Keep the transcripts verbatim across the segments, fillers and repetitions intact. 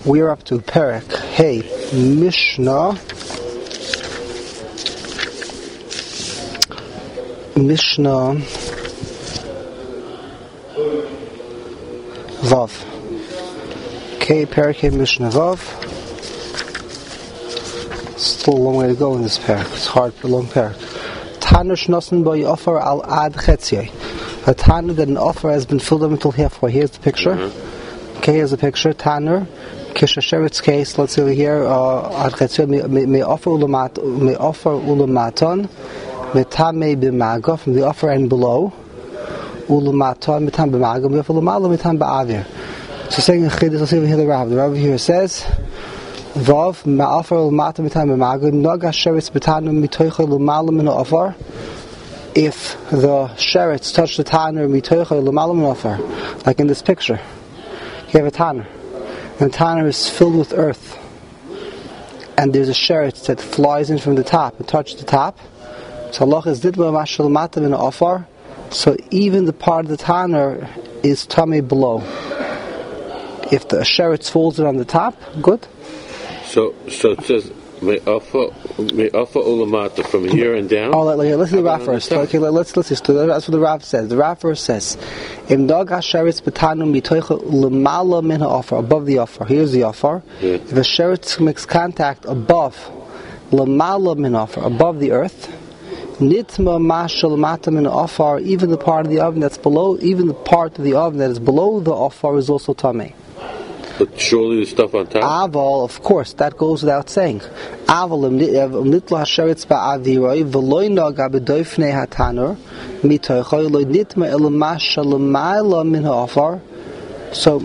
We're up to Perek Hey Mishnah Mishnah Vav. Okay, Perek Hey Mishnah Vav. Still a long way to go in this Perek. It's hard for a long Perek. Tanur shnosen bo offer al ad chetziyah. A tanur that an offer has been filled up until halfway. Here's the picture. Mm-hmm. Okay, here's the picture. Tanur. Kishasheret's case, let's see over here, ad chetziyah, may offer ulamaton, metame b'maga, from the offer end below, ulamaton, metame b'maga, may offer ulamalo, metame b'avir. So saying in Chiddush, let's see over here the Rav. The Rav here says, Vav, ma'afar ulamaton, metame b'maga, noga sheretz b'tanu mitoicha ulamalo min offer. If the sheretz touch the tanur mitoicha ulamalo min offer, like in this picture, you have a tanur. And the tanur is filled with earth, and there's a sheretz that flies in from the top and touches the top. So Allah is didba mashal matam in offer. So even the part of the tanur is tummy below. If the sheretz falls in on the top, good. So, so it says may offer may offer ulamata from here and down. Oh, let, let, let's do the Rav first. Okay, let, let's let's just do that. That's what the Rav says. The Rav first says, "Im dog hasheretz betanu mitoicha lemala min ha'offer," above the offer. Here's the offer. Yeah. If a sheretz makes contact above lemala min offer, above the earth, nitma mashal mata min offer, even the part of the oven that's below, even the part of the oven that is below the offer is also tamei. But surely the stuff on top? Aval, of course, that goes without saying. Aval, nitla hasheretz ba'aviroi, v'loi noga b'doifnei hatanur, mitoichoi, loi nitma elamasha l'mayla min ha'ofar. So,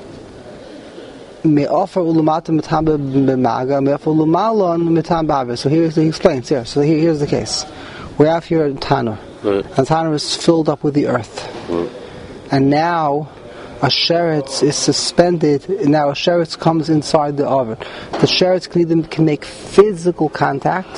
me offer ulamata mitam b'maga, me offer ulamalon mitam b'avir. So here he explains, here. So here, here's the case. We have here a tanur. Right. And tanur is filled up with the earth. Right. And now, a sheretz is suspended. Now a sheretz comes inside the oven. The sheretz can either can make physical contact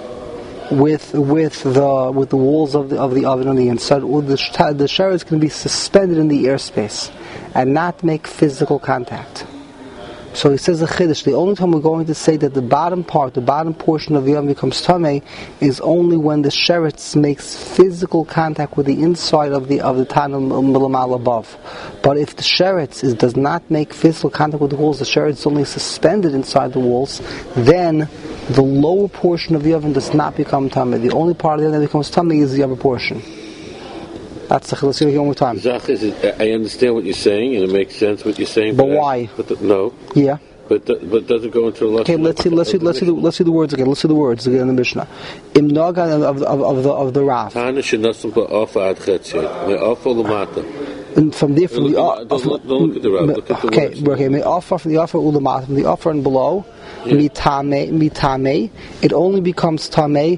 with with the with the walls of the of the oven on the inside, or the the sheretz can be suspended in the airspace and not make physical contact. So he says the Chiddush, the only time we're going to say that the bottom part, the bottom portion of the oven becomes tamei, is only when the sheretz makes physical contact with the inside of the of the tanur milamal above. But if the sheretz is, does not make physical contact with the walls, the sheretz is only suspended inside the walls, then the lower portion of the oven does not become tamei. The only part of the oven that becomes tamei is the upper portion. That's the Chiddush. Let's see it one more time. Zach, is it, I understand what you're saying, and it makes sense what you're saying. But, but why? But the, no. Yeah. But the, but does it go into the okay? Let's see. Let's see. Let's see. The, let's see the words again. Let's see the words again in the Mishnah. Im naga of of of the of the Rav. Tana shenasim ba'afa ad chetziyah. Me'afa l'mata. And from there, from the don't, don't, don't look at the Rav. Look at the okay, words. Okay. May offer from the offer ulamata, from the offer and below. Mitame, mitame. It only becomes tamei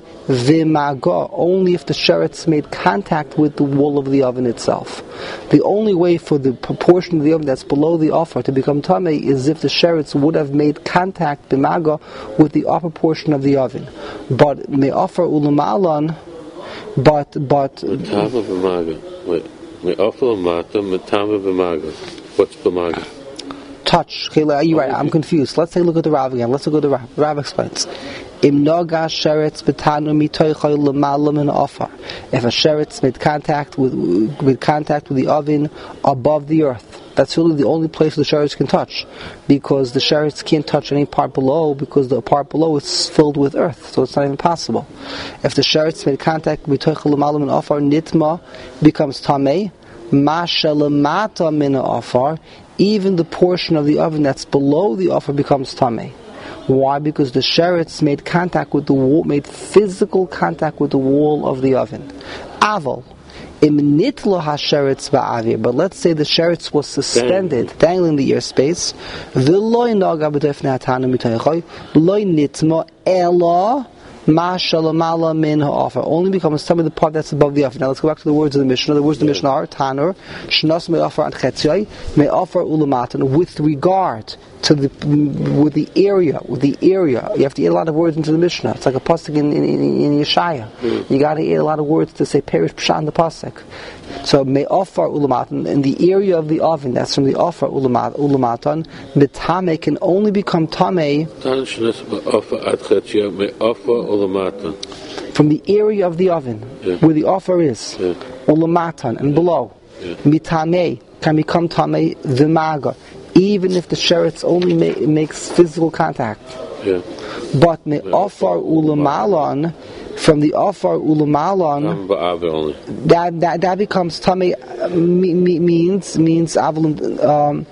v'maga only if the sheretz made contact with the wall of the oven itself. The only way for the proportion of the oven that's below the offer to become tamei is if the sheretz would have made contact b'maga with the upper portion of the oven. But may offer ulamalan, but but. Mitame b'maga. Wait. May offer ulamata mitame b'maga. What's b'maga? Touch. Okay, you're right. I'm confused. Let's take a look at the Rav again. Let's look at the Rav. The Rav explains. Im noga sheretz betanu mitoichoi l'malam min offer. If a sheretz made contact with with contact with the oven above the earth, that's really the only place the sheretz can touch, because the sheretz can't touch any part below, because the part below is filled with earth, so it's not even possible. If the sheretz made contact with mitoichoi l'malam min offer, nitma becomes tamei. Masha l'mata min offer. Even the portion of the oven that's below the offer becomes tamei. Why? Because the sheretz made contact with the wall, made physical contact with the wall of the oven. Aval, im nitlo hasheretz ba'avir. But let's say the sheretz was suspended, dangling in the airspace. V'loi naga b'defnei hatanur mitoichoi, loi nitmo ela Mashalamala min ha'offer only becomes some of the part that's above the offer. Now let's go back to the words of the Mishnah. The words of the Mishnah are Tanur, Shnas may offer and Chetziyai, may offer ulamatan with regard to the with the area, with the area. You have to add a lot of words into the Mishnah. It's like a pasuk in in, in, in Yeshaya. Mm. You got to add a lot of words to say perish pshat in the pasuk. So me'ofar ulamatan, in the area of the oven, that's from the ofar ulamatan, mitame can only become tame from the area of the oven, yeah. where the offer is, yeah. ulamatan, and below. Yeah. Mitame can become tame the maga, even if the sheretz only ma- makes physical contact. Yeah. But me'ofar ulamalan, from the ofar ulamalan, that, that that becomes tame, uh, me, me, means means um,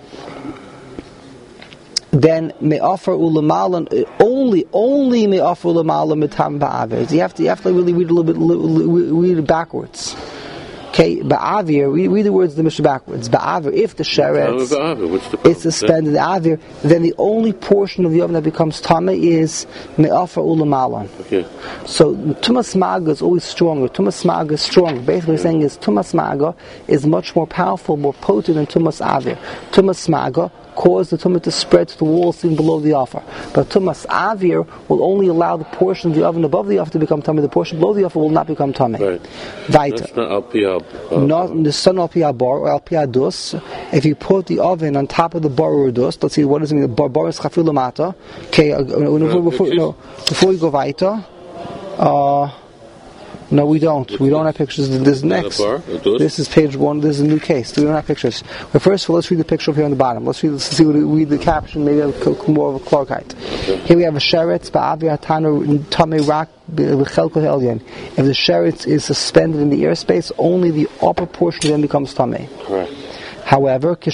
then me'ofar ulamalan only only me'ofar ulamalan mitam ba'avir. You have to you have to really read a little bit read it backwards. Okay, ba'avir, we read the words of the Mishnah backwards. Ba'avir, if the sheretz is suspended the avir, then the only portion of the oven that becomes tameh is me'afar ulamalan. Okay. So tumas maga is always stronger. Tumas maga is stronger. Basically, yeah. saying is tumas maga is much more powerful, more potent than tumas avir. Tumas maga cause the tumah to spread to the walls seen below the offer. But tumas avir will only allow the portion of the oven above the offer to become tummy. The portion below the offer will not become tummy. Right. Weiter. That's not al pi uh, not the sun al pi bar or al pi dus. If you put the oven on top of the bar or dus, let's see what does it mean. The bar, bar is chafil lamata. Okay, uh, before, before, no, before we go weiter, uh, no, we don't. We don't have pictures. This is next. This is page one. This is a new case. We don't have pictures. But first of all, let's read the picture here on the bottom. Let's read. Let's see what we read the caption. Maybe more of a clarkite. Here we have a sheretz ba'avir hatana tamei rak b'chelko elyon. If the sheretz is suspended in the airspace, only the upper portion then becomes tamei. Correct. However, when the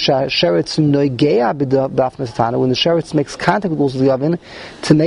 sheretz makes contact with the walls of the oven, but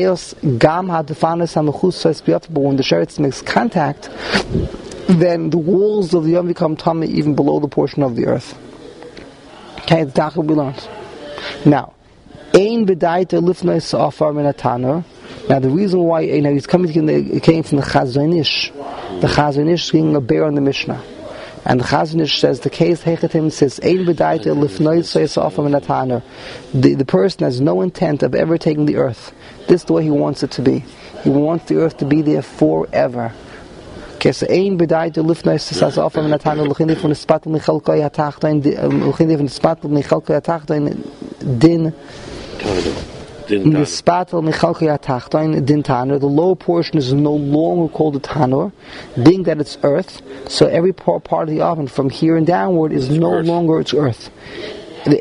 when the sheretz makes contact, then the walls of the oven become tummy even below the portion of the earth. Okay, that's what we learned. Now, ein b'daita lifnais afar min hataner. Now, the reason why you know, he's coming to, it came from the Chazon Ish. The Chazon Ish being a bear on the Mishnah. And the Chazon Ish says the case Hechatim says ein b'daita lifnoi sois afar min hataner. The the person has no intent of ever taking the earth. This is the way he wants it to be. He wants the earth to be there forever. Okay, so ein b'daita lifnoi sois afar min hataner l'chinei von spatel michalkoi hatachtoin l'chinei von spatel michalkoi hatachtoin din. The lower portion is no longer called a tanur, being that it's earth. So every part, part of the oven from here and downward is no earth. longer its earth. The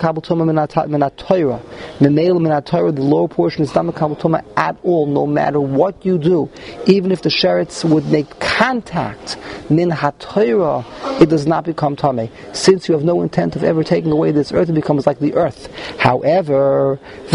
the lower portion is not mekabel tuma at all, no matter what you do. Even if the sheretz would make contact, min hatoira, it does not become tameh. Since you have no intent of ever taking away this earth, it becomes like the earth. However, the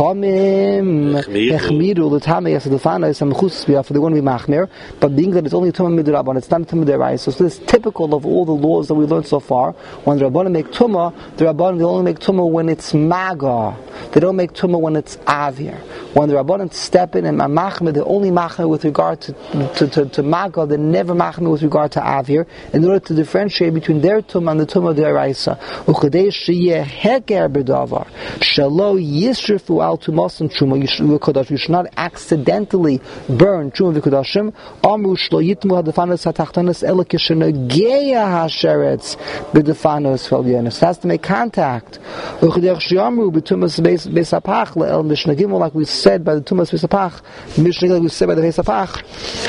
chachamim echmiru the tameh as the fana is some chus for the one we machmir, but being that it's only tumah midrabban, it's not tumah deraisa. So this is typical of all the laws that we learned so far. When the rabbanim make tumah, the rabbanim they only make tumah when it's maga. They don't make tumah when it's avir. When the rabbanim step in and machmir, they only machmir with regard to to, to, to maga. They never machmir with regard to avir, in order to differentiate between their tumah and the tumah deraisa. Uchadei sheyeh heker b'davar shelo yisrifu al tumas and truma v'kodash. You should not accidentally burn truma v'kodashim. Amru shlo yitmu hadafanos hatachtanos ela kishenageya hasheretz b'dafanos felyonos. It has to make contact. Uchadei sheyamru b'tumas beisapach le'el mishnagim, like we said by the tumas beisapach. Mishnagim like we said by the beisapach.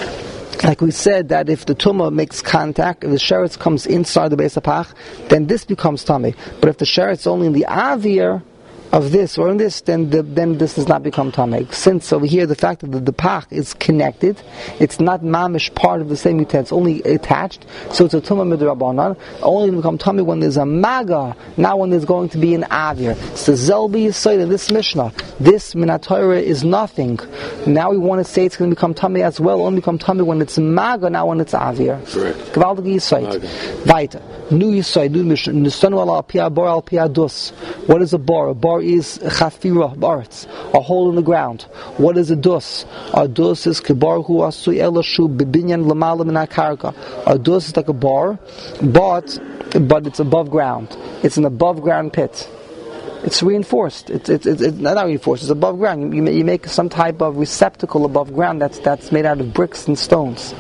Like we said, that if the tumah makes contact, if the sheretz comes inside the Beis HaPach, then this becomes tummy. But if the sheretz only in the avir of this or in this, then the, then this does not become tummy. Since over here the fact that the, the pach is connected, it's not mamish part of the same utensil, only attached, so it's a tumah midrabanan. Only become tummy when there's a maga, not when there's going to be an avir. So zelbi yisoid in this mishnah, this minatayra is nothing. Now we want to say it's going to become tummy as well, only become tummy when it's maga, not when it's avir. Correct. Gewaltige yisoid. Weiter. Nu yisoid, nu mishnah, nistanu ala pia bar al pia dus. What is a bar? A bar is chafira, baritz, a hole in the ground. What is a dus? A dus is kebar hu asui elashu bibinyan lamala min akarka. A dus is like a bar, but but it's above ground. It's an above ground pit. It's reinforced. It's it's it's, it's not reinforced. It's above ground. You, you make some type of receptacle above ground that's that's made out of bricks and stones.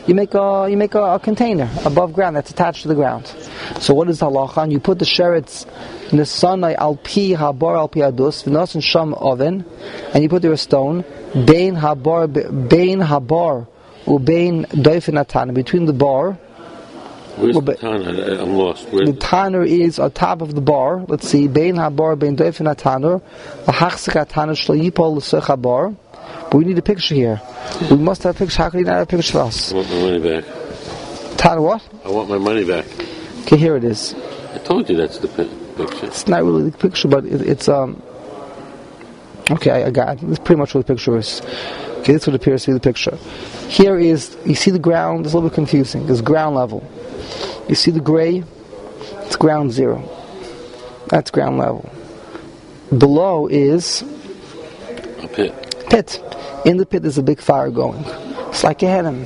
you make a you make a, a container above ground that's attached to the ground. So what is halacha? You put the sheretz nesanai al pi habar al pi adus v'nasan sham oven, and you put there a stone bein habar bein habar ubein doifin atana, between the bar. Where's the tanner? I'm lost. Where's the tanner is on top of the bar. Let's see. Bein habar bein doifin ataner v'hachzik ataner shlo yipol l'sech habar. But we need a picture here. We must have a picture. How can you not have a picture for us? I want my money back. Tanner what? I want my money back. Okay, here it is. I told you that's the picture. It's not really the picture, but it, it's um. Okay, I, I got it. This is pretty much what the picture is. Okay, this is what appears to be the picture. Here is, you see the ground. It's a little bit confusing. It's ground level. You see the gray? It's ground zero. That's ground level. Below is a pit. Pit. In the pit there's a big fire going. It's like a henem.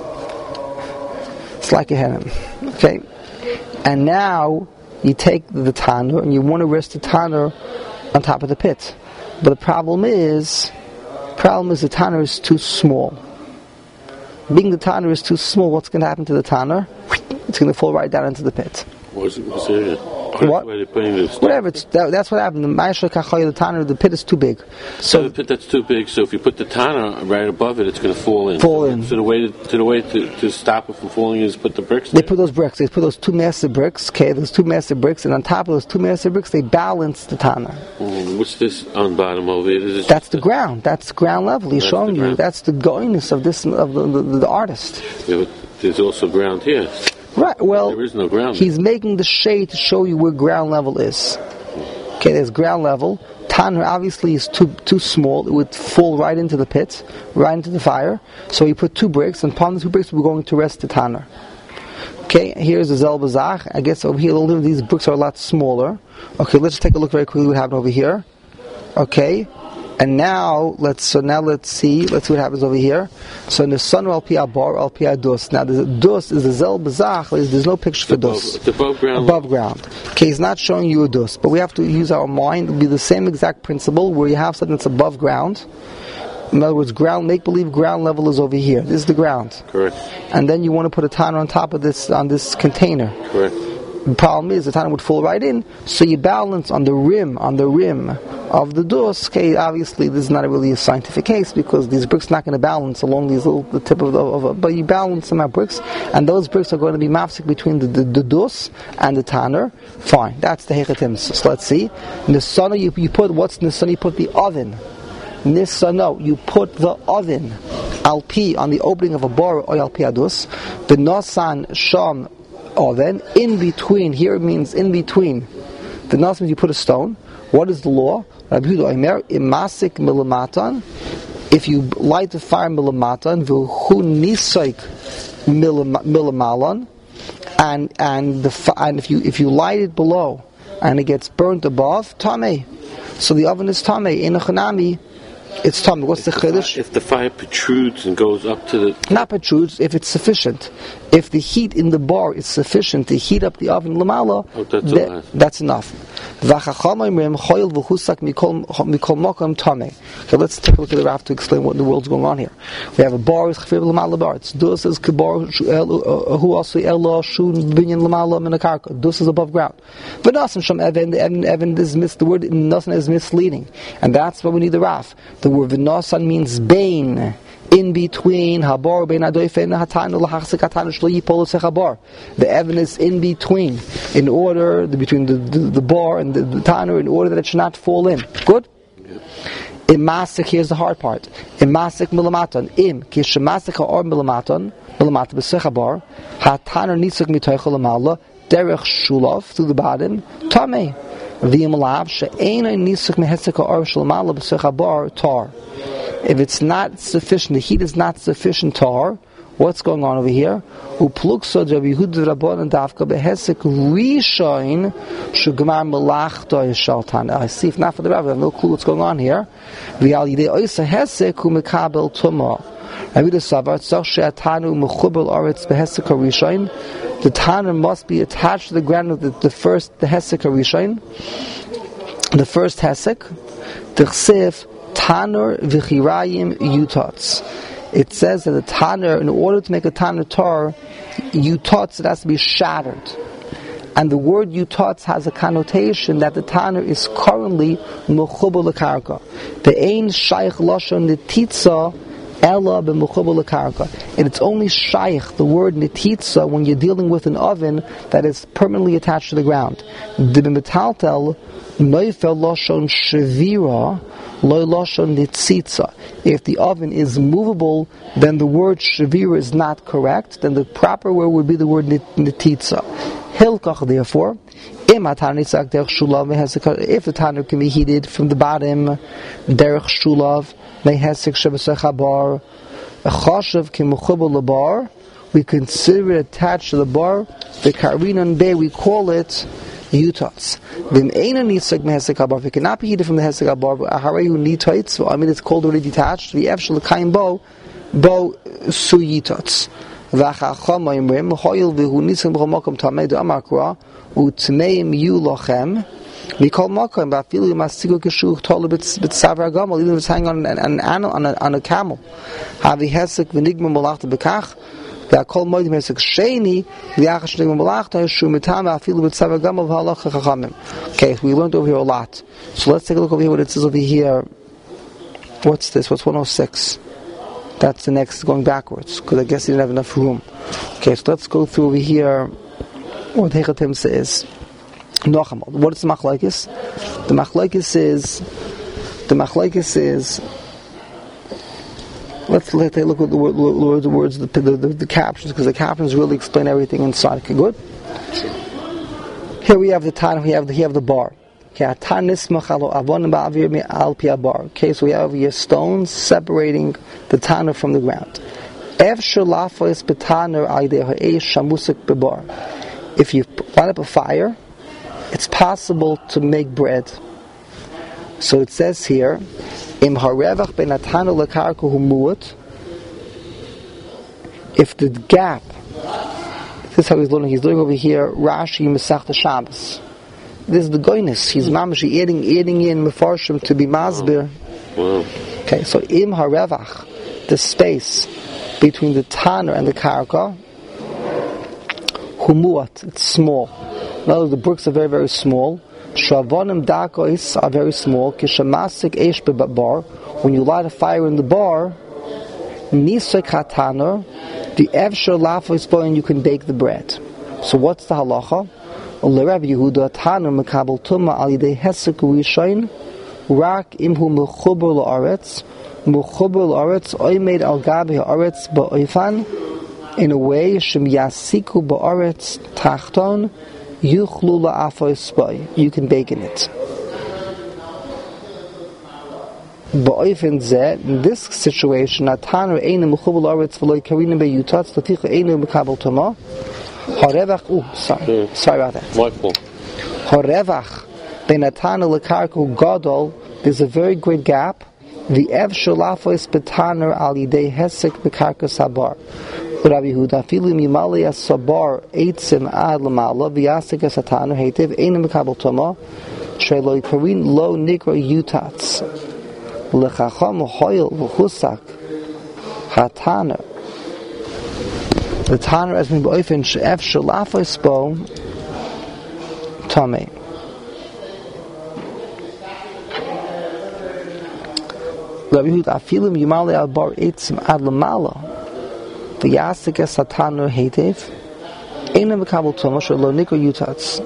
It's like a henem. Okay? And now you take the tanner and you want to rest the tanner on top of the pit. But the problem is, problem is the tanner is too small. Being the tanner is too small, what's going to happen to the tanner? It's going to fall right down into the pit. What's it, what's it, what? Where putting this Whatever. It's, that, that's what happened. The Ma'asher Kachaya, the tanner, the pit is too big. So, so the pit that's too big. So if you put the tanner right above it, it's going to fall in. Fall in. So the way to, to the way to, to stop it from falling is put the bricks. They there. put those bricks. They put those two massive bricks. Okay, those two massive bricks, and on top of those two massive bricks, they balance the tanner. Mm, what's this on bottom over here? Is That's the ground. That's ground level. He's That's showing you. That's the goiness of this of the, the, the artist. Yeah, but there's also ground here. Right, well, there is no ground. He's making the shade to show you where ground level is. Okay, there's ground level. Tanner obviously is too too small. It would fall right into the pit, right into the fire. So he put two bricks, and upon the two bricks we're going to rest the tanner. Okay, here's the Zelbazach. I guess over here, these bricks are a lot smaller. Okay, let's just take a look very quickly what happened over here. Okay. And now let's so now let's see let's see what happens over here. So in the sun al pi bar al pi dus. Now the dus is the zel bezach. There's no picture for dus. It's above ground. Above ground. Okay, he's not showing you a dus, but we have to use our mind. It'll be the same exact principle where you have something that's above ground. In other words, ground make believe ground level is over here. This is the ground. Correct. And then you want to put a tanner on top of this on this container. Correct. The problem is the tanner would fall right in, so you balance on the rim, on the rim of the dos. Okay, obviously this is not really a scientific case because these bricks are not going to balance along these little the tip of the, of a, but you balance them at bricks, and those bricks are going to be mafsik between the, the, the dos and the tanner. Fine, that's the hechetim. So let's see. Nisana, you, you put what's nisana? You put the oven. Nisana, you put the oven. Alpi on the opening of a bar or alpi adus. The nasan sham. Oven in between. Here it means in between. The nas means you put a stone. What is the law? Rabbi Yehuda Omer imasik milamatan. If you light the fire milamatan, v'hu nisaik milamalan, and and the and if you if you light it below and it gets burnt above, tamei. So the oven is tamei. In a chanami, it's tamei. What's the chiddush? If the fire protrudes and goes up to the... Not protrudes, if it's sufficient. If the heat in the bar is sufficient to heat up the oven lamala, oh, that's, that, that's enough. Okay, let's take a look at the Rav to explain what in the world's going on here. We have a bar, it's dus is kabar, who also ella shun binyan lamala minakarka. Dus is above ground. But nasan sham even even even this mis the word nasan is misleading, and that's why we need the Rav. The word nasan means bane. In between habar bein adoifen hatanu lahachzik hatanu shlo yipol sechabar. The evidence in between, in order the, between the, the, the bar and the, the tanner, in order that it should not fall in. Good. In masik, here's the hard part. In masik milamatan im kishemasik or milamatan milamatan b'sechabar hataner nisuk mitoichol amala derech shulav through the bottom tamei v'imalav she'ena nisuk mehesika or shalamala b'sechabar tar. If it's not sufficient, the heat is not sufficient tar, what's going on over here? Uplukso Rabbi Yehuda Rabbanan Dafka behesek rishoin shugmar melachto yishaltan. I see, if not for the Rabbi, I have no clue what's going on here. V'al yidei oisa hesek umekabel tuma. Rabbi the Savar tzach she'atanu mechubel aretz behesek rishoin. The tanner must be attached to the ground of the, the first the hesek rishoin, the first hesek. The chsev Tanur v'chirayim yutats. it says that the Tanner, in order to make a Tanner Tor, Yutatz, it has to be shattered. And the word Yutatz has a connotation that the Tanner is currently Mechubal L'Karka. The Ein Shaykh Lashon Netitza Ella B'Mechubal L'Karka. And it's only Shaykh, the word Netitza, when you're dealing with an oven that is permanently attached to the ground. The B'Metaltel Neufel Lashon Shavira Lo Lashon Nitzitza. If the oven is movable, then the word Shavira is not correct. Then the proper word would be the word Nititza. Hilkach, therefore, if the tanner can be heated from the bottom, derech shulav mehesek shebesechabar, a chashav kimuchubal labar, we consider it attached to the bar. The karinan bay, we call it yutats. Vim eina nisek mehesek habar. If it cannot be heated from the hesek habar, aharehu nitaitz. I mean, it's called already detached. The efshel kain bo bo su yitats. V'achacham oimrim hoyil v'hu nisem b'chol makom tamei d'amakra u'tmeim yu lochem mikol makom v'afilu masigu kishuch tolu b'tzavar gamol, even if it's hanging on an, an, an, on, a, on a camel. Havi hesek v'nigma molachta b'kach v'akol moedim hesek sheni v'achash nigma molachta shu mitam v'afilu b'tzavar gamol v'halacha chachamim. Okay, we learned over here a lot. So let's take a look over here what it says over here. What's this? What's one oh six? That's the next, going backwards, because I guess he didn't have enough room. Okay, so let's go through over here what Hechatim says. Nochamal. What is the machlokes? The machlokes is, the machlokes is, let's, let's take a look at the, word, the words, the, the, the, the captions, because the captions really explain everything inside. Okay, good? Here we have the time, we have the, we have the bar. Okay, so we have here stones separating the tanner from the ground. If you light up a fire, it's possible to make bread. So it says here, if the gap, this is how he's learning, he's learning over here, Rashi Masechta Shabbos. This is the goyness. He's mamashi adding, adding in mefarshim to be masbir. Wow. Okay, so im harevach, the space between the tanner and the karka, humuat, it's small. In other words, the bricks are very, very small. Shavonim dakois are very small. Kishamasik eish bebar. When you light a fire in the bar, nisek hataner, the evshar lafois boy, and you can bake the bread. So what's the halacha? Rabbi Yehuda Tanner Mekabel Tuma Al Yidei Hesek Rishain Rak Imhu Mechuber La'aretz Mechuber La'aretz Oymed Al Gabi Ha'aretz Ba'oifan, in a way Shem Yasiku Ba'aretz Tachton Yuchlu La'afois Ba'y, you can bake in it. Ba'oifan Zeh, in this situation Tanner Eina Mechuber La'aretz V'loi Karina Be'yutatz Laticha Eina Mekabel Tuma Harevach, oh, sorry, yeah. sorry about that. Michael. Harevach, Benatana Lekarku Gadol, there's a very great gap. The Ev Shalafois Betaner Al Yidei Hesek Bekarka Sabar. Rabbi Huda, Filim Yimali as Sabar, Eitzim Ad Lamala, Vyasik as Satana, Hativ, Einem Kabal Toma, Sheloi Karin Lo Nikra Yutats, Lechacham Hoyel V'chusak, Hatana. The tanner as we boifen she'ef shalafos bo tamei. Rabbi Yehuda afilim yimali al bar eitzim ad lamala v'yasik es hataner heitev eina mekabel tomo shelo nikro yutats.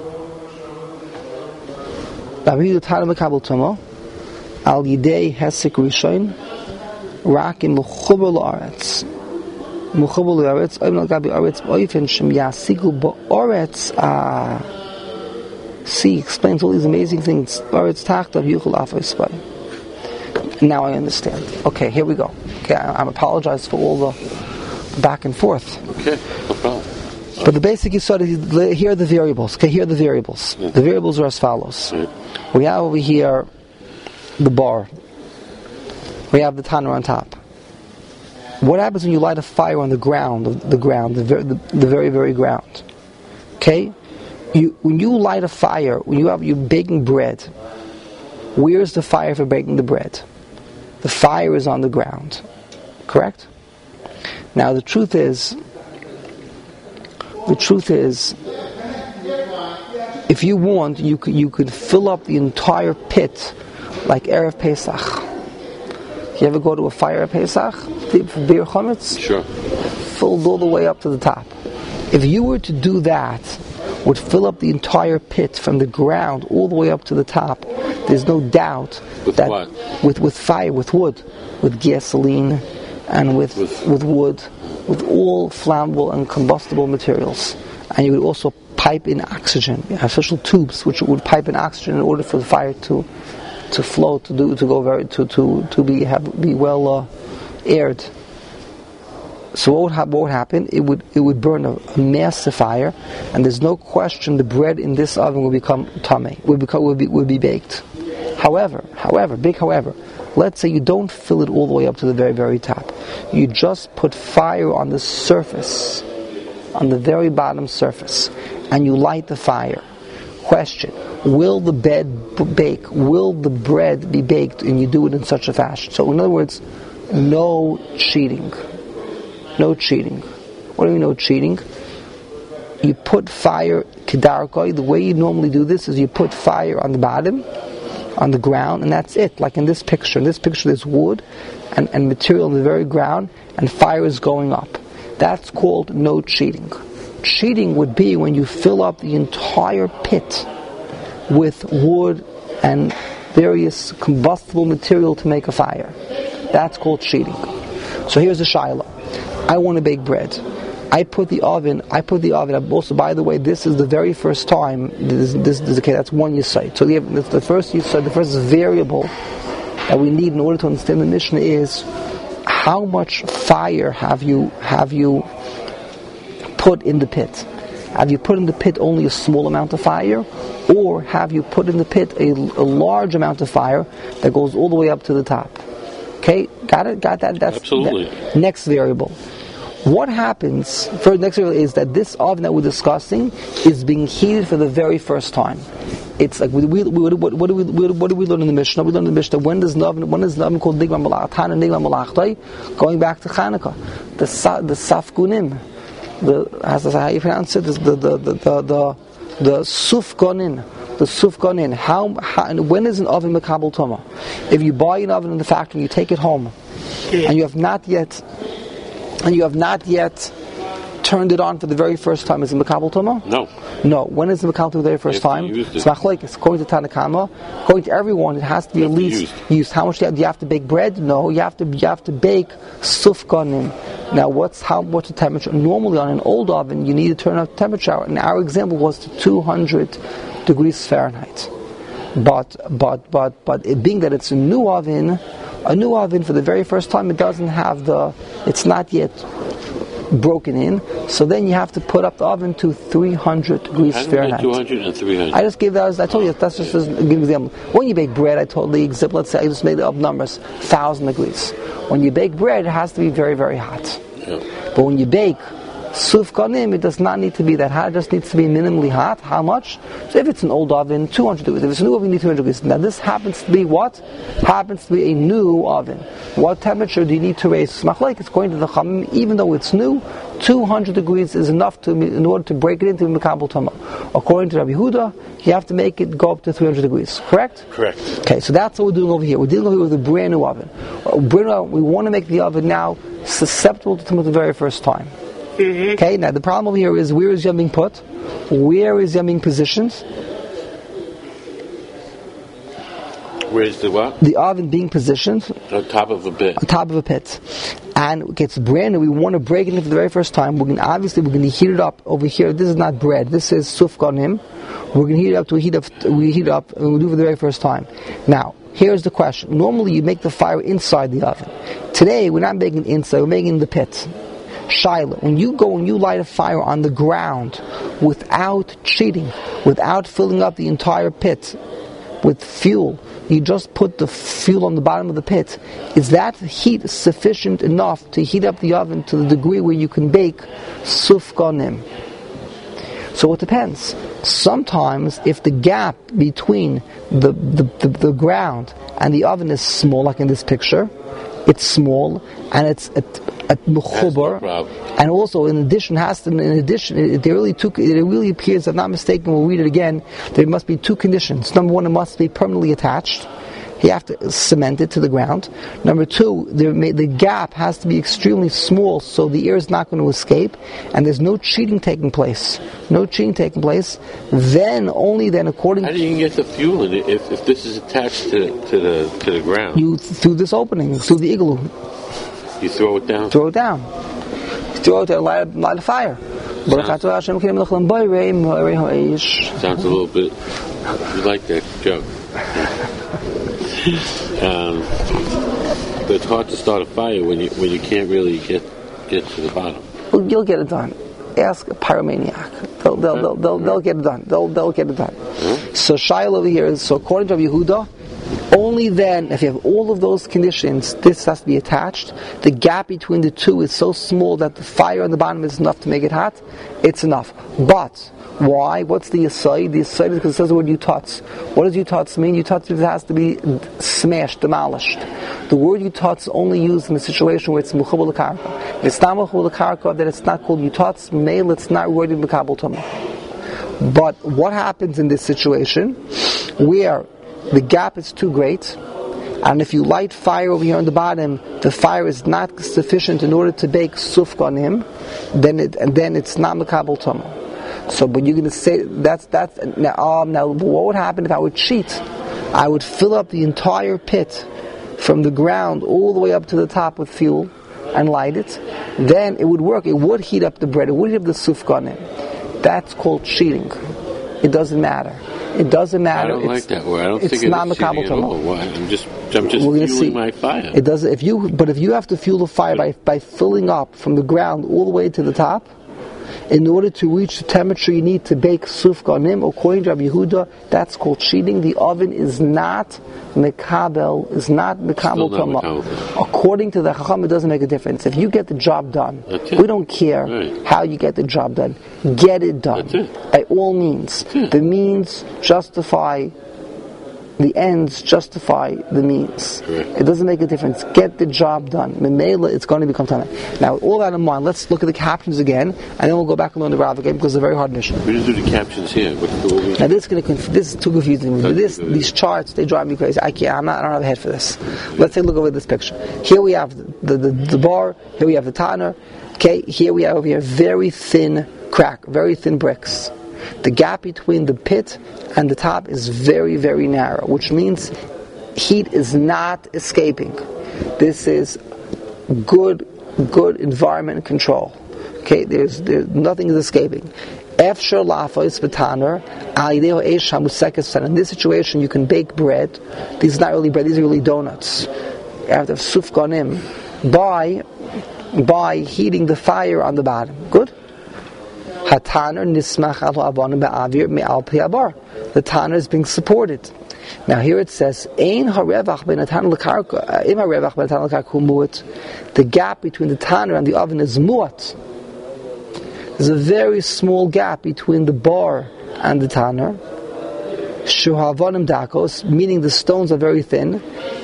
Rabbi Yehuda tanner mekabel tomo al yidei hesek rishoin rakim l'chuber la'aretz. Muchubul Aretz, Oimel Gabi Aretz, Oifen Shem Yasigu Ba'aretz. Ah, see, explains all these amazing things. Aretz Tachtav Yuchul Afos Bay. Now I understand. Okay, here we go. Okay, I, I apologize for all the back and forth. Okay, no problem. But the basic is sort of here are the variables. Okay, here are the variables. Yeah. The variables are as follows. Yeah. We have over here the bar. We have the tanner on top. What happens when you light a fire on the ground, the, the ground, the very, the, the very, very ground? Okay? You, when you light a fire, when you have, you're baking bread, where's the fire for baking the bread? The fire is on the ground. Correct? Now the truth is, the truth is, if you want, you could, you could fill up the entire pit like Erev Pesach. You ever go to a fire at Pesach? Beer chametz? Sure. Filled all the way up to the top. If you were to do that, would fill up the entire pit from the ground all the way up to the top, there's no doubt with that what? with with fire, with wood, with gasoline, and with with, with wood, with all flammable and combustible materials, and you would also pipe in oxygen. You have special tubes which would pipe in oxygen in order for the fire to to flow, to do to go very to to to be have be well uh, aired. So what would, ha- what would happen? It would it would burn a, a massive fire, and there's no question the bread in this oven will become tameh, would become would be would be baked. However, however, big however, let's say you don't fill it all the way up to the very very top. You just put fire on the surface, on the very bottom surface, and you light the fire. Question: will the bread b- bake? Will the bread be baked? And you do it in such a fashion. So, in other words, no cheating. No cheating. What do you mean no cheating? You put fire, kedarkoi, the way you normally do this is you put fire on the bottom, on the ground, and that's it. Like in this picture. In this picture there's wood and, and material on the very ground, and fire is going up. That's called no cheating. Cheating would be when you fill up the entire pit with wood and various combustible material to make a fire. That's called cheating. So here's the shaila. I want to bake bread. I put the oven. I put the oven. Also, by the way, this is the very first time. This, this, this okay. That's one yesod. So the, the first yesod, the first variable that we need in order to understand the Mishnah is how much fire have you have you put in the pit? Have you put in the pit only a small amount of fire, or have you put in the pit a, a large amount of fire that goes all the way up to the top? Okay, got it? Got that? That's absolutely. That. Next variable. What happens, first, next variable is that this oven that we're discussing is being heated for the very first time. It's like, we, we, we, what, what, do we, what do we learn in the Mishnah? We learn in the Mishnah, when does the oven, when is the oven called Nigla Malachtan and Nigla Malachtai? Going back to Chanukah. The, the Safkunim, the, how you pronounce it? The, the, the, the, the, the, the Sufgonin. The sufganin. How, how and when is an oven mekabel tuma? If you buy an oven in the factory, you take it home, and you have not yet, and you have not yet turned it on for the very first time, is it mekabel tuma? No. No. When is it mekabel tuma the very first time? It's machlokes. According to Tanakama, according to everyone, it has to be at least used. used. How much do you, have, do you have to bake bread? No. You have to you have to bake sufganin. Now, what's how what's the temperature? Normally, on an old oven, you need to turn up the temperature. And our example was to two hundred degrees Fahrenheit. But but but but it being that it's a new oven, a new oven for the very first time, it doesn't have the, it's not yet broken in. So then you have to put up the oven to three hundred degrees Fahrenheit. two hundred and three hundred. I just gave that as I told you. That's just a good example. When you bake bread, I told the example. Let's say I just made up numbers, thousand degrees. When you bake bread, it has to be very very hot. Yeah. But when you bake sufganim, it does not need to be that hot. It just needs to be minimally hot. How much? So if it's an old oven, two hundred degrees. If it's a new oven, you need two hundred degrees. Now this happens to be what? Happens to be a new oven. What temperature do you need to raise? Machlokes, it's going to the Chamim, even though it's new, two hundred degrees is enough to in order to break it into mekabel tuma. According to Rabbi Yehuda, you have to make it go up to three hundred degrees. Correct? Correct. Okay, so that's what we're doing over here. We're dealing over here with a brand new oven. A brand new oven. We want to make the oven now susceptible to tuma the very first time. Mm-hmm. Okay, now the problem over here is, where is Yom being put? Where is Yom being positioned? Where is the what? The oven being positioned on top of a pit. On top of a pit, and it gets brand new. We want to break it in for the very first time. We're going to, obviously we're going to heat it up over here. This is not bread. This is sufganim. We're going to heat it up to a heat up. We heat it up, and we'll do it for the very first time. Now, here's the question. Normally, you make the fire inside the oven. Today, we're not making it inside. We're making it in the pit. Shaila, when you go and you light a fire on the ground without cheating, without filling up the entire pit with fuel, you just put the fuel on the bottom of the pit, is that heat sufficient enough to heat up the oven to the degree where you can bake sufganim? So it depends. Sometimes if the gap between the, the, the, the ground and the oven is small, like in this picture, it's small, and it's a, at mechubar, no and also in addition has to. In addition, it, there really took. It really appears, if I'm not mistaken, we'll read it again. There must be two conditions. Number one, it must be permanently attached. You have to cement it to the ground. Number two, there may, the gap has to be extremely small so the air is not going to escape, and there's no cheating taking place. No cheating taking place. Then, only then, according How do you get the fuel in it if, if this is attached to, to the to the ground? you through this opening, through the igloo. You throw it down? Throw it down. Throw it down, light, light a fire. Sounds, sounds a little bit, you like that joke. Um, but it's hard to start a fire when you when you can't really get get to the bottom. Well, you'll get it done. Ask a pyromaniac. They'll they'll they'll, they'll, they'll get it done. They'll they'll get it done. Huh? So Shail over here is, so according to Yehuda, only then, if you have all of those conditions, this has to be attached. The gap between the two is so small that the fire on the bottom is enough to make it hot. It's enough. But why? What's the aside? The aside is because it says the word yutatz. What does yutatz mean? Yutatz means it has to be smashed, demolished. The word yutatz is only used in a situation where it's mechubal l'karka. If it's not mechubal l'karka, then it's not called yutatz. Male, it's not worded mekabel tumah. But what happens in this situation where the gap is too great, and if you light fire over here on the bottom, the fire is not sufficient in order to bake sufk on him, then it and then it's not mekabel tumah. So, but you're going to say that's that's now. Um, now, what would happen if I would cheat? I would fill up the entire pit from the ground all the way up to the top with fuel and light it. Then it would work. It would heat up the bread. It would heat up the sufk on it. That's called cheating. It doesn't matter. It doesn't matter. I don't it's, like that word. I don't it's think not it's cheating at all. tumah. I'm just, I'm just We're fueling see. my fire. It doesn't. If you, but if you have to fuel the fire by by filling up from the ground all the way to the top, in order to reach the temperature you need to bake sufk on him, according to Rabbi Yehuda, that's called cheating. The oven is not mekabel, is not mekabel tumah. According to the Chacham, it doesn't make a difference. If you get the job done, we don't care right. how you get the job done. Get it done. It. By all means. The means justify the ends justify the means. Correct. It doesn't make a difference. Get the job done. Memela, it's going to become time. Now, with all that in mind, let's look at the captions again, and then we'll go back and learn the Rav again because it's a very hard mission. We didn't do the captions here. What, what we... Now, this is going to conf- this is too confusing. This, these charts, they drive me crazy. I can't. I'm not. I don't have a head for this. Let's take a look over this picture. Here we have the the, the, the bar. Here we have the tanner. Okay. Here we have over here very thin crack, very thin bricks. The gap between the pit and the top is very, very narrow, which means heat is not escaping. This is good, good environment control. Okay, there's, there's nothing is escaping. In this situation, you can bake bread. These are not really bread; these are really donuts. You have to have sufk on him by by heating the fire on the bottom. Good. The tanner is being supported. Now here it says, the gap between the tanner and the oven is muat. There's a very small gap between the bar and the tanner. Meaning the stones are very thin.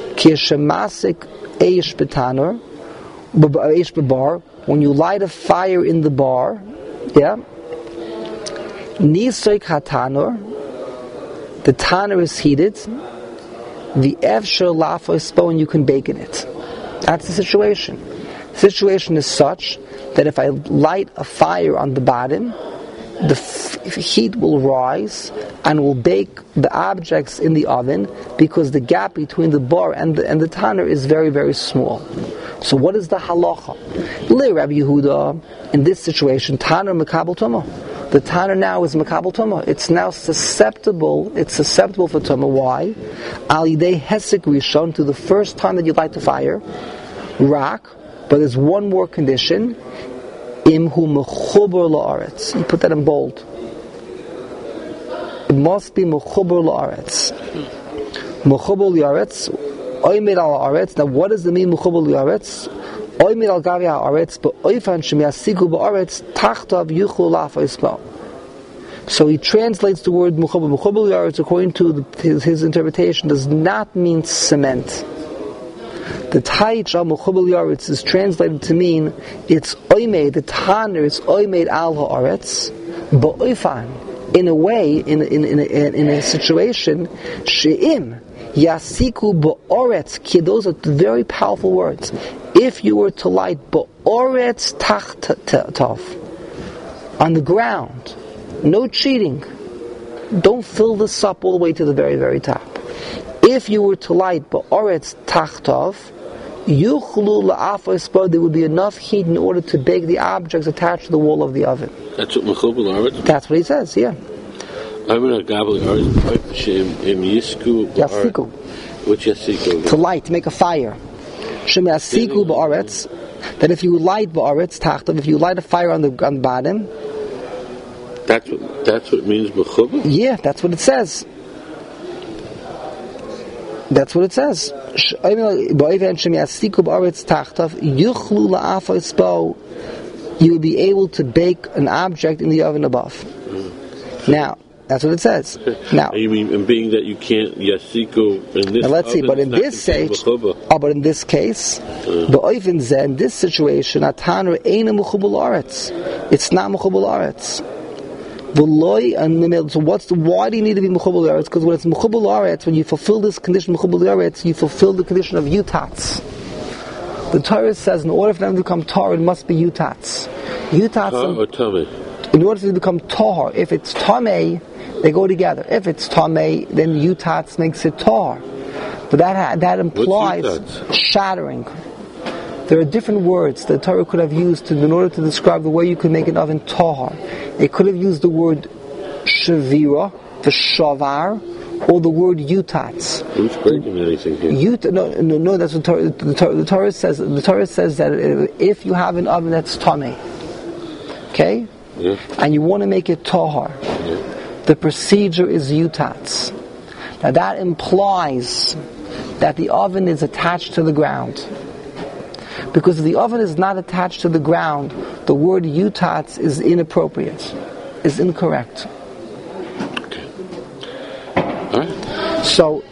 When you light a fire in the bar, yeah, Nisoik hatanor, the tanner is heated. The efshel lafospo, and you can bake in it. That's the situation. The situation is such that if I light a fire on the bottom, the f- heat will rise and will bake the objects in the oven because the gap between the bar and the, and the tanner is very, very small. So what is the halacha? Le Rabbi Yehuda, in this situation, tanner mekabel tumah. The tanner now is mekabel tumah. It's now susceptible. It's susceptible for tumah. Why? Al yidei hesek rishon, to the first time that you light the fire, rak. But there's one more condition. Imhu mechuber la'aretz. You put that in bold. It must be mechuber la'aretz. Mechuber la'aretz. Oymid al haaretz. Now, what does it mean mechuber la'aretz? Oymid al gavi haaretz, but oifan shemiasigu ba'aretz tachtav yuchul la'afospo. So he translates the word mechuber. Mechuber la'aretz, according to the, his, his interpretation, does not mean cement. The Taich al Mechubal Yaretz is translated to mean it's oimed, the Taner is oimed al ha'aretz, ba'oifan, in a way, in in in a, in a situation, she'im yasiku ba'oretz, ki, those are very powerful words. If you were to light ba'oretz tachtov, on the ground, no cheating, don't fill this up all the way to the very, very top. If you were to light ba'oretz tachtov, yuchlu la'afos bo, there would be enough heat in order to bake the objects attached to the wall of the oven. That's what Mechubal Aretz? That's what he says, yeah. I'm going to gabble Yasiku. Yasiku. What's Yasiku? To light, to make a fire. Shem Yasiku ba'aretz, that if you light ba'aretz tachtov, if you light a fire on the, on the bottom, that's what, that's what it means Mechubal? Yeah, that's what it says. That's what it says. You will be able to bake an object in the oven above. Mm. Now, that's what it says. Now, you mean, and being that you can't yasiku in this? Now let's oven, see, but in this stage, oh, but in this case, mm. in this situation, it's not mechubal aretz. So what's the, why do you need to be mechubal aretz? Because when it's mechubal aretz, when you fulfill this condition mechubal aretz, you fulfill the condition of yutats. The Torah says in order for them to become tar, it must be yutats. Yutats. Tar or tameh? In order to become tar, if it's tameh, they go together. If it's tameh, then yutats makes it tar. But that that implies shattering. There are different words the Torah could have used to, in order to describe the way you could make an oven tahar. It could have used the word shavira, the shavar, or the word yutats. Who's breaking anything here? Yut, no, no, no. That's what Torah, the, Torah, the Torah says. The Torah says that if you have an oven that's tameh, okay, yeah. and you want to make it tahar, yeah. the procedure is yutats. Now that implies that the oven is attached to the ground. Because if the oven is not attached to the ground, the word yutats is inappropriate, is incorrect. Okay. All right. So,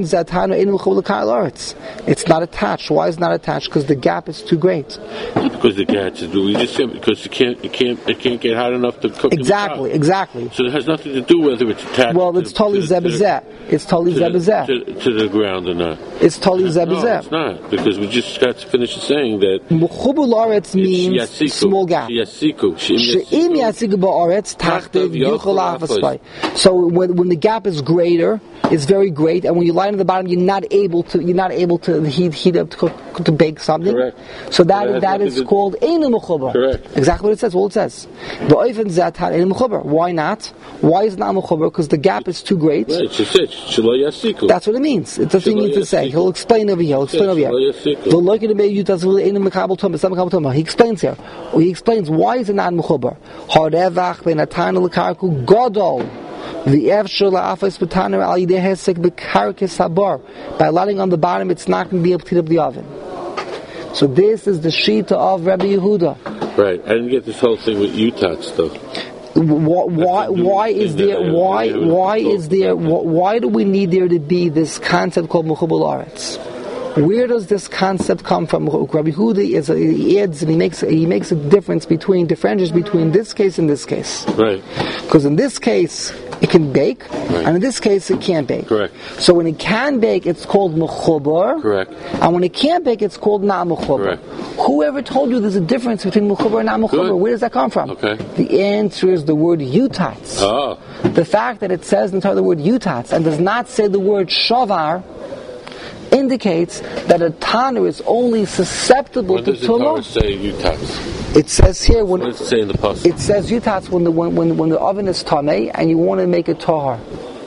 it's not attached. Why is it not attached? Because the gap is too great. Because the gap is we just said because it can't it can't it can't get hot enough to cook. Exactly, exactly. So it has nothing to do whether it's attached. Well, it's totally zebazeh. It's totally zebazeh to, to the ground or not. It's totally zebazeh. No, it's not, because we just got to finish saying that mechubal aretz means yasiku, small gap. Yasiku. She'im yasiku ba'aretz tachtev yuchol afaspai. So when when the gap is greater, it's very great, and when you lie on the bottom, you're not able to you're not able to heat heat up to cook, to bake something. Correct. So that that, that is called einu mechubar. Correct. Exactly what it says. Well, it says the oifen zatan einu mechubar. Why not? Why is it not mechubar? Because the gap is too great. Right. It's it. That's what it means. It's what he means to say. He'll explain over here. He'll explain over here. He explains here. He explains why is it not mechubar. Harevach ben atan lekarku gadol. The by lighting on the bottom, it's not going to be able to heat up the oven. So this is the shita of Rabbi Yehuda. Right. I didn't get this whole thing with yutats though. Why? Why, why is there? Why? Why is there? Why do we need there to be this concept called mechubal aretz? Where does this concept come from? Rabbi Yehuda is a, he adds and he makes he makes a difference between differentiates between this case and this case. Right. Because in this case it can bake, right. and in this case it can't bake. Correct. So when it can bake, it's called mechubar. Correct. And when it can't bake, it's called not mechubar. Correct. Whoever told you there's a difference between mechubar and not mechubar? Where does that come from? Okay. The answer is the word yutats. Oh. The fact that it says in the Torah the word yutats and does not say the word shavar indicates that a tanner is only susceptible when to does the tumah. Torah say yutats? It says here when what does it say in the pasuk? It says yutats when the when, when when the oven is tameh and you want to make it tahar.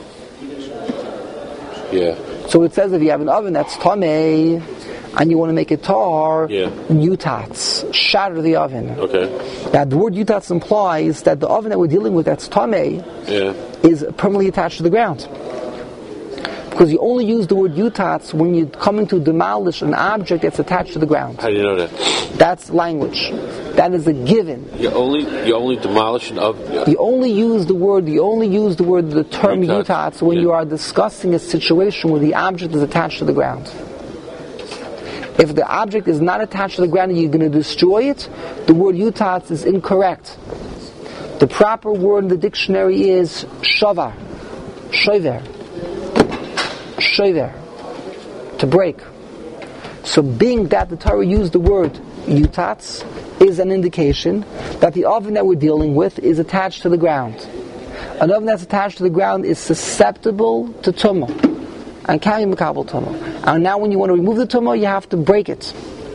Yeah. So it says if you have an oven that's tameh and you want to make it tahar, yeah. yutats, shatter the oven. Okay. Now the word yutats implies that the oven that we're dealing with that's tameh yeah. is permanently attached to the ground. Because you only use the word yutats when you're coming to demolish an object that's attached to the ground. How do you know that? That's language. That is a given. You only you only demolish an oven. You only use the word. You only use the word, the term yutats, yutats when yeah. you are discussing a situation where the object is attached to the ground. If the object is not attached to the ground and you're going to destroy it, the word yutatz is incorrect. The proper word in the dictionary is shavar, shover, shover, to break. So being that the Torah used the word yutatz is an indication that the oven that we're dealing with is attached to the ground. An oven that's attached to the ground is susceptible to tumah and can be mekabel tumah. And now when you want to remove the tumah, you have to break it.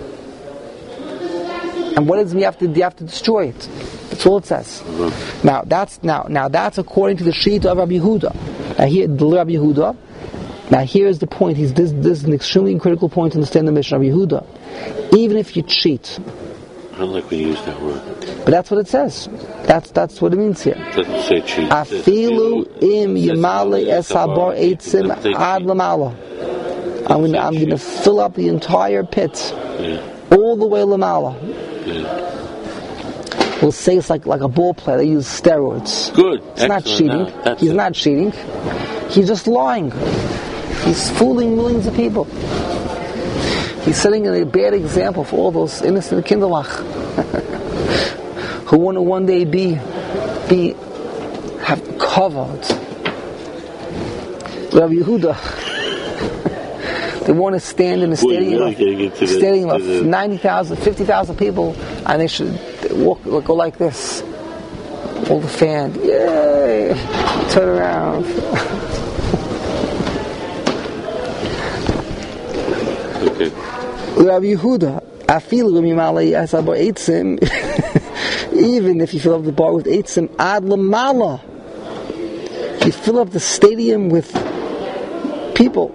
And what does it mean? You have to, you have to destroy it. That's all it says. Mm-hmm. Now that's now now that's according to the sheet of Rabbi Yehuda. Now here, the Rabbi Yehuda. Now here's the point. He's this, this is an extremely critical point to understand the mission of Yehuda. Even if you cheat, I don't like we use that word. But that's what it says. That's that's what it means here. It doesn't say cheat. Afilu im yimale es habar eitzim ad lamala. I'm going I'm going to fill up the entire pit, yeah. all the way lamala. Yeah. We'll say it's like like a ball player. They use steroids. Good. He's not cheating. No, He's it. not cheating. He's just lying. He's fooling millions of people. He's setting a bad example for all those innocent kinderlach who want to one day be, be, have covered. Rabbi Yehuda, they want to stand in a stadium, Boy, really of, stadium of ninety thousand, fifty thousand people, and they should walk, go like this. All the fans, yay! Turn around. Okay. Rabbi Yehuda, afilu mimale asabar eitzim, even if you fill up the bar with eitzim, ad lamala, you fill up the stadium with people.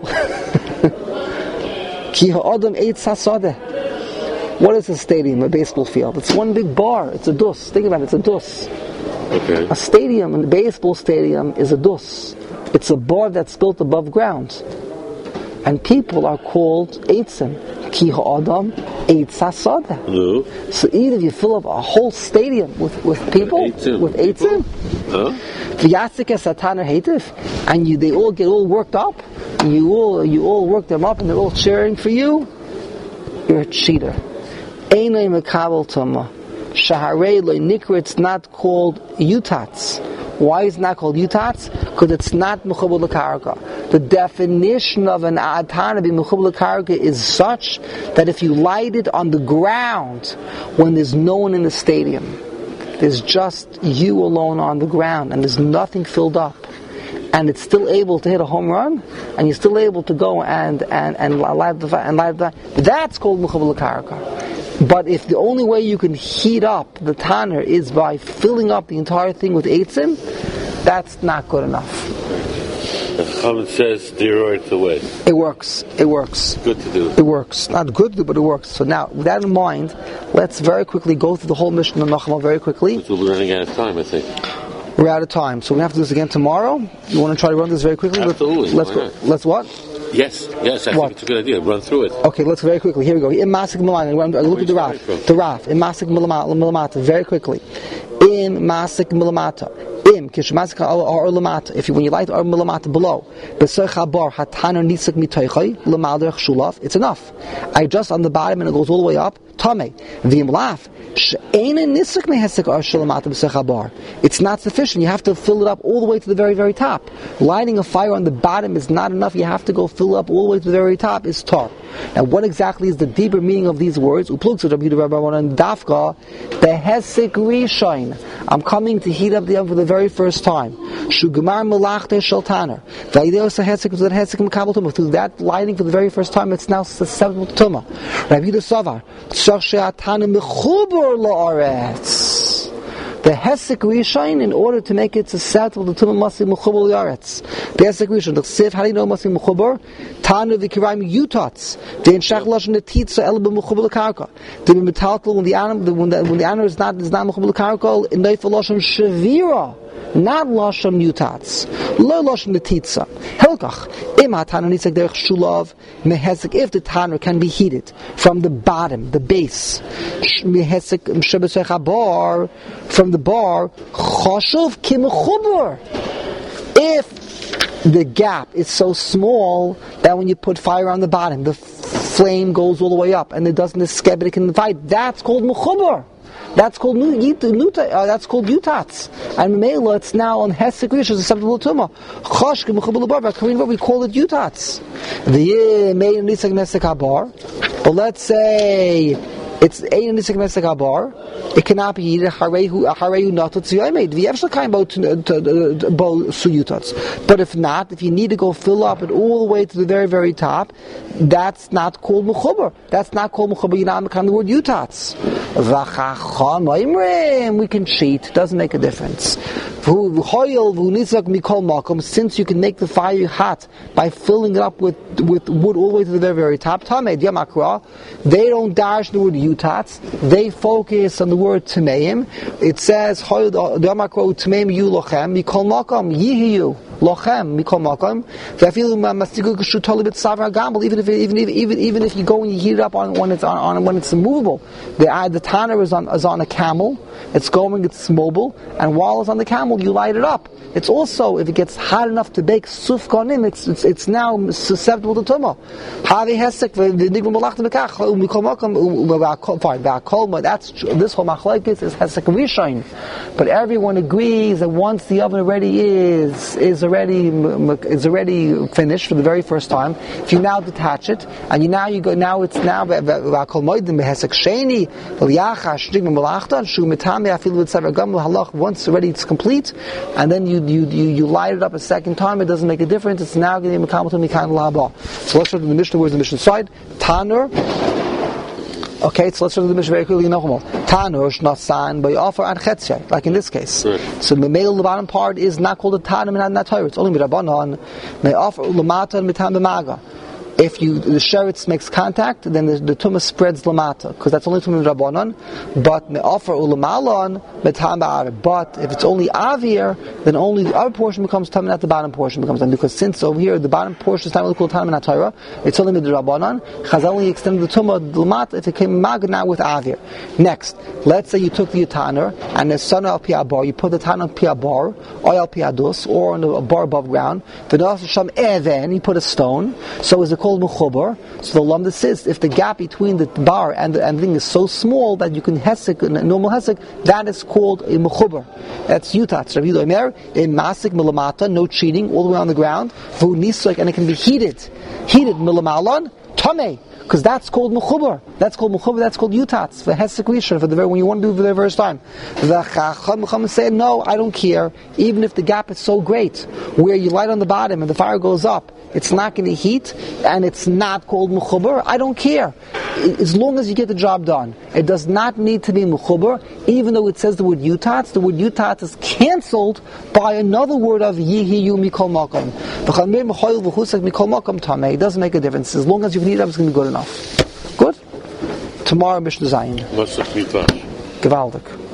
Ki ha'adam eitz hasadeh. What is a stadium? A baseball field. It's one big bar. It's a dus. Think about it. It's a dus. Okay. A stadium, a baseball stadium, is a dus. It's a bar that's built above ground. And people are called eitzim. Ki ha'adam eitz hasadeh. No. So either you fill up a whole stadium with, with people, with eitzim, v'yatzik es sataner heitif, and you, they all get all worked up, and you all, you all work them up, and they're all cheering for you, you're a cheater. Einay mekabel tumah. Shaharei lo nikra, it's not called yutatz. Why is it not called yutatz? Because it's not mechubar l'karka. The definition of an atana being mechubar l'karka is such that if you light it on the ground when there's no one in the stadium, there's just you alone on the ground and there's nothing filled up, and it's still able to hit a home run, and you're still able to go and and and light the and light the that's called mechubar l'karka. But if the only way you can heat up the tanner is by filling up the entire thing with eitzim, that's not good enough. The Chachamim says steroids the way. It works. It works. Good to do. It works. Not good to do, but it works. So now, with that in mind, let's very quickly go through the whole mission of Nachma very quickly. We're running out of time, I think. We're out of time, so we have to do this again tomorrow. You want to try to run this very quickly? Absolutely. Let's go. Let's what? Yes, yes, I what? think it's a good idea. Run through it. Okay, let's very quickly. Here we go. In Masik Milan, look at the Raf. The Raf. In Masik Milamata, very quickly. In Masik Milamata. Im Kishmasik or Lamata. If you when you light or Milamata below, Besechabar Hataner Nisak Mitoichai, Lamalder Shulaf, it's enough. I adjust on the bottom and it goes all the way up. Tame. Vim Laf. It's not sufficient. You have to fill it up all the way to the very, very top. Lighting a fire on the bottom is not enough. You have to go fill up all the way to the very top. Is tar. Now, what exactly is the deeper meaning of these words? The hesek rishain. I'm coming to heat up the oven for the very first time. Shugmar malachte shaltaner. Through that lighting for the very first time, it's now susceptible to tumah. Rabbi Yehuda Savar. The hesek rishain, in order to make it susceptible to tumah, must be mechubar l'yaretz. The hesek rishain, the siv, how do you know it must be mechubar? Tanu v'kiraim yutatz. The enshach lashon netitza el b'mechubar l'karka. The metaltal when the animal when the when the animal is not is not mechubar l'karka, in neifel lashon shavira. Not lashon yutatz, lo lashon netitza. Helkach im hatana nitzak derech shulav mehesek. If the tanner can be heated from the bottom, the base, mehesek shebesech habar, from the bar, chashuv kimechubar. If the gap is so small that when you put fire on the bottom, the flame goes all the way up and it doesn't escape, but it can fight. That's called mechuber. That's called nuta. Uh, that's called utats. And mela, it's now on hesek rishon, susceptible to tumah. Choshke mechuber lebar. Korean we call it utats. The made in nisak mesek habar. But let's say it's ein nisak mesek habar. It cannot be eaten. Harehu harehu natot ziyamid. The efshel kind both both suyutats. But if not, if you need to go fill up it all the way to the very very top, that's not called mechuber. That's not called mechuber. You know, the word utats. We can cheat. Doesn't make a difference. Since you can make the fire hot by filling it up with, with wood all the way to the very, very top, they don't dash the word utats. They focus on the word tameim. It says lochem mikol makom. Even if even if even even if you go and you heat it up on when it's on, on when it's immovable, the the tanner is on is on a camel. It's going, it's mobile, and while it's on the camel, you light it up. It's also, if it gets hot enough to bake suf konim, it's it's it's now susceptible to tumah. Havi hesek v'niglu malachta mekach mikol makom. Fine, that's this whole machlokes is hesek rishon, but everyone agrees that once the oven already is is already is already finished for the very first time, if you now detach it and you now you go now it's now v'akol moedim hesek sheni v'liachash niglu malachta shu mitam afil with sever gam halach. Once already it's complete, and then you you you you light it up a second time. It doesn't make a difference. It's now getting mekabel to mikan laba. So let's start with the Mishnah. Where's the Mishnah side? Tanur. Okay, so let's start with the Mishnah very quickly. Tanur shnasan by offer and chetzia, like in this case. Right. So the male the bottom part is not called a tanur and not Torah. It's only midrabanan. May offer ulamata and mitam b'maga. If you the sheretz makes contact, then the, the tumah spreads lamata, because that's only tumah rabbanon. But offer ulamalon metam ba'ar. But if it's only avir, then only the upper portion becomes tam, not the bottom portion becomes tam. Because since over here the bottom portion is tam called tam and Torah, it's only with the rabbanon. Chazal only extended the tumah lamata if it came mag now with avir. Next, let's say you took the taner and the son al pi bar, you put the taner on pi bar, or al pi adus, or on a bar above ground. The sham even, you put a stone. So is it called mechuber? So the lamda says if the gap between the bar and the, and the thing is so small that you can hesek, normal hesek, that is called a mechuber. That's yutat. Rabbi Yehuda Omer, a masik milamata, no cheating, all the way on the ground. Vu nisok, and it can be heated, heated milamalon tamei. Because that's called mechuber. That's called mechuber. That's called utats for hesek rishon for the very when you want to do it for the first time. The chacham say no, I don't care. Even if the gap is so great, where you light on the bottom and the fire goes up, it's not going to heat, and it's not called mechuber. I don't care, as long as you get the job done. It does not need to be mechuber, even though it says the word utats. The word utats is cancelled by another word of yihiyu mikol makom. It doesn't make a difference as long as you can heat it up. It's going to be good enough. Good. Tomorrow Mishnah Zayin. Gewaldig.